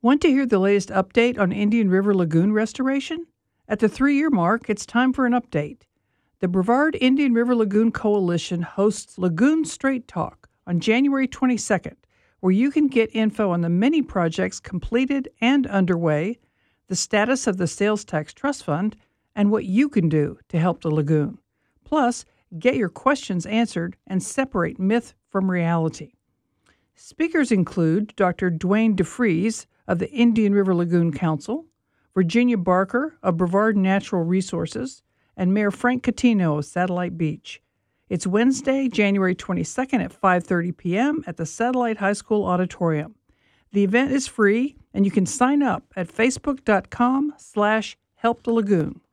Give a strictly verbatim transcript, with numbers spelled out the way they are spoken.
Want to hear the latest update on Indian River Lagoon restoration? At the three-year mark, it's time for an update. The Brevard Indian River Lagoon Coalition hosts Lagoon Straight Talk on January twenty-second, where you can get info on the many projects completed and underway, the status of the Sales Tax Trust Fund, and what you can do to help the lagoon. Plus, get your questions answered and separate myth from reality. Speakers include Doctor Dwayne DeFries of the Indian River Lagoon Council, Virginia Barker of Brevard Natural Resources, and Mayor Frank Catino of Satellite Beach. It's Wednesday, January twenty-second at five thirty p.m. at the Satellite High School Auditorium. The event is free, and you can sign up at facebook.com slash help the lagoon.